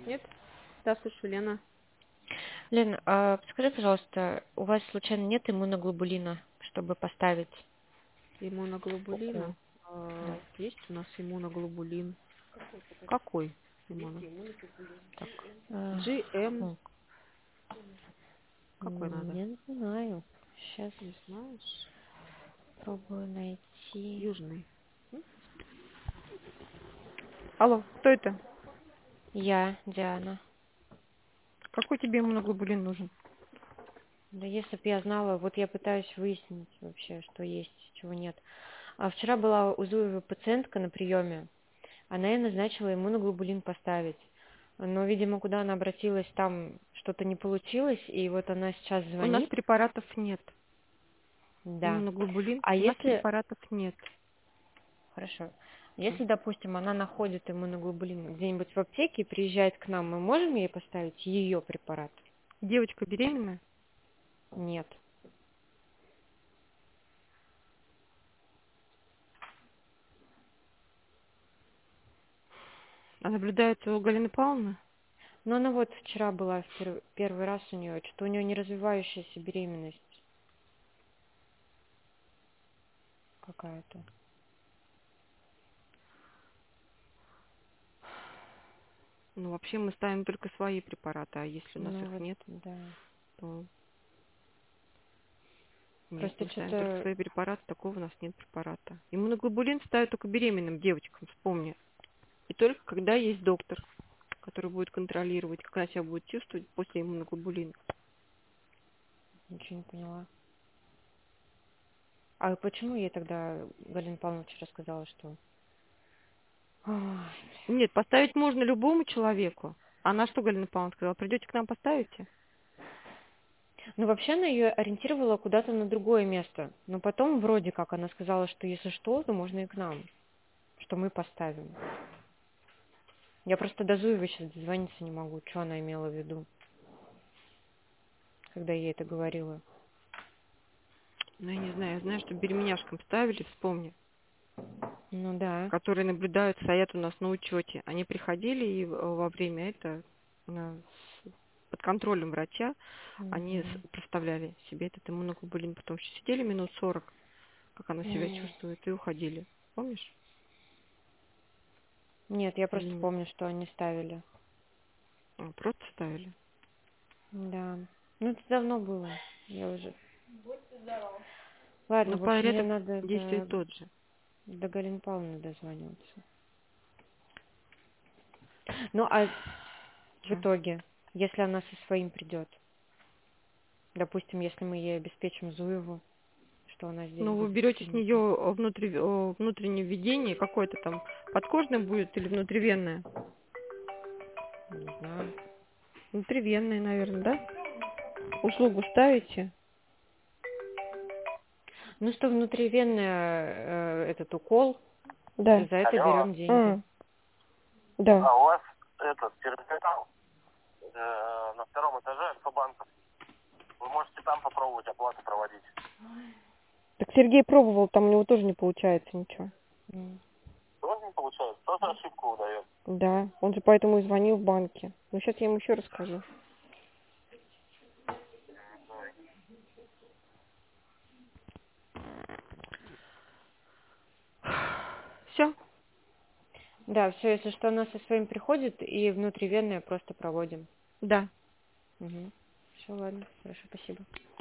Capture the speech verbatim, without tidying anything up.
Нет? Да, слушаю, Лена. Лен, а подскажи, пожалуйста, у вас случайно нет иммуноглобулина, чтобы поставить укол? Иммуноглобулина. Да. А, Есть у нас иммуноглобулин. Какой иммуно? Так. А, джи эм. хм, Какой надо? Не знаю. Сейчас Не знаешь? пробую найти. Южный. М? Алло, кто это? Я, Диана. Какой тебе иммуноглобулин нужен? Да если бы я знала, вот я пытаюсь выяснить вообще, что есть, чего нет. А вчера была у Зуева пациентка на приеме. Она ей назначила иммуноглобулин поставить. Но, видимо, куда она обратилась, там что-то не получилось, и вот она сейчас У нас звонит. препаратов нет. Да. Иммуноглобулин. А У нас если, препаратов нет. хорошо, если, допустим, она находит иммуноглобулин где-нибудь в аптеке и приезжает к нам, мы можем ей поставить ее препарат? Девочка беременная? Нет. А наблюдается у Галины Павловны? Но она вот вчера была в пер- первый раз у нее, что у нее не развивающаяся беременность какая-то. Ну, вообще мы ставим только свои препараты, а если у нас Ну их вот, нет, да. то нет, Просто мы ставим только что-то, свои препараты, такого у нас нет препарата. Иммуноглобулин ставят только беременным девочкам, вспомни. И только когда есть доктор, который будет контролировать, как она себя будет чувствовать после иммуноглобулина. ничего не поняла. А почему ей тогда Галина Павловна вчера сказала, что... Ой. Нет, поставить можно любому человеку. Она что, Галина Павловна сказала, придете к нам, поставите? Ну, вообще она ее ориентировала куда-то на другое место. Но потом вроде как она сказала, что если что, то можно и к нам. Что мы поставим. Я просто до Зуевой сейчас дозвониться не могу. Что она имела в виду, когда я ей это говорила. Ну, я не знаю, я знаю, что беременяшкам ставили, вспомни, Ну да. которые наблюдают, стоят у нас на учете. Они приходили и в- во время этого на- с- под контролем врача они Мгм. с- проставляли себе этот иммуноглобулин, потом еще сидели минут сорок, как она себя М. чувствует, и уходили. Помнишь? Нет, я Или просто нет? помню, что они ставили. А, просто ставили. Да. Ну, это давно было. Я уже... Ладно, Но в общем, мне порядок надо действий до, тот же. до Галины Павловны дозваниваться. Ну, а в Че? итоге, если она со своим придет, допустим, если мы ей обеспечим Зуеву, что она здесь Ну, вы будет берете с принята. нее внутри, о, внутреннее введение, какое-то там подкожное будет или внутривенное? Не знаю. Внутривенное, наверное, да? Услугу ставите? Ну, что внутривенный э, этот укол, Да. за это Алло, берем деньги. М, да. а у вас этот терминал э, на втором этаже Альфа-банка. Вы можете там попробовать оплату проводить. Так Сергей пробовал, там у него тоже не получается ничего. М. Тоже не получается, тоже ошибку выдает. Да, он же поэтому и звонил в банке. Ну, сейчас я ему еще расскажу. Все? Да, все, если что, она со своим приходит, и внутривенное просто проводим. Да. Угу. Все, ладно, хорошо, спасибо.